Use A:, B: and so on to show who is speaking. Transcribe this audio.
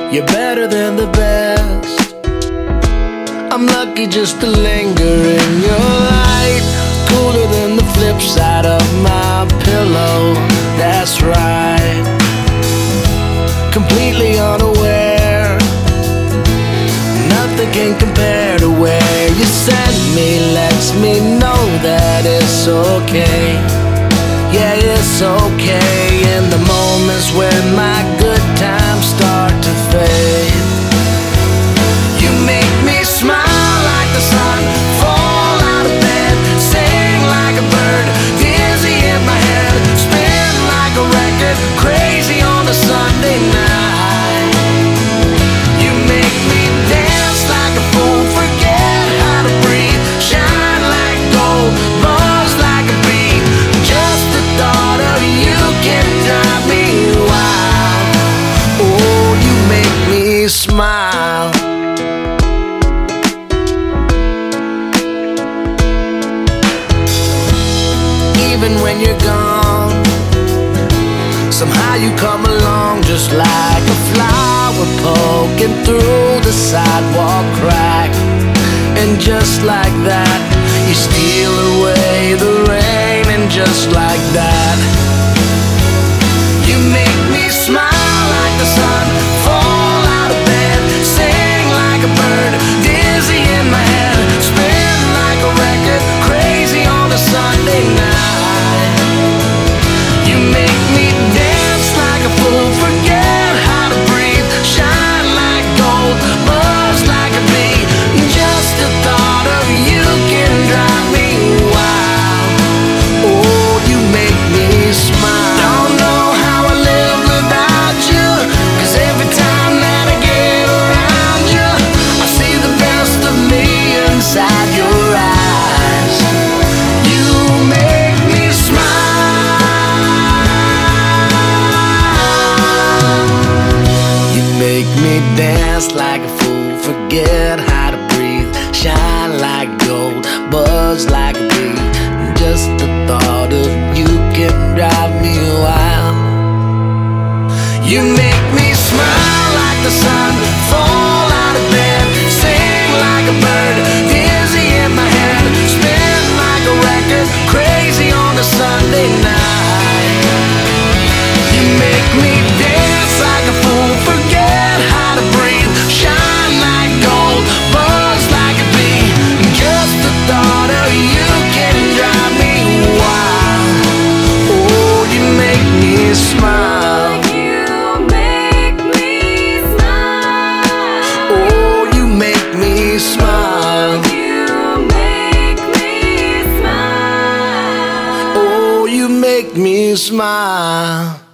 A: You're better than the best. I'm lucky just to linger in your light. Cooler than the flip side of my pillow. That's right. Completely unaware. Nothing can compare to where you send me. Lets me know that it's okay. Yeah, it's okay. In the moments when my good times start to fade, you make me smile like the sun, fall out of bed, sing like a bird, dizzy in my head, spin like a record, crazy on a Sunday night. You make me dance like a fool, forget how to breathe, shine like gold, buzz like a bee. Just the thought of you can drive me wild. Oh, you make me smile. Even when you're gone, somehow you come along just like a flower poking through the sidewalk crack. And just like that, you steal away the rain. And just like that, you make me smile like the sun, fall out of bed, sing like a bird, dizzy in my head, spin like a record, crazy on a Sunday night. You make me dance like a fool, forget how to breathe, shine like gold, buzz like a bee. Just the thought of you can drive me wild. Oh, you make me smile. Don't know how I live without you, 'cause every time that I get around you, I see the best of me inside your eyes. You make me smile. You make me dance like a fool, forget how to breathe, shine like gold, buzz like a bee. Just the thought of you can drive me wild. You make me smile like the sun, fall out of bed, sing like a bird, dizzy in my head, spin like a record, crazy on a Sunday night. You make me dance like a fool, forget how to breathe, shine like gold, buzz like a bee. Just the thought of you can drive me wild. Oh, you make me smile.
B: You make me smile.
A: Oh, you make me smile.
B: You make me smile.
A: Oh, you make me smile.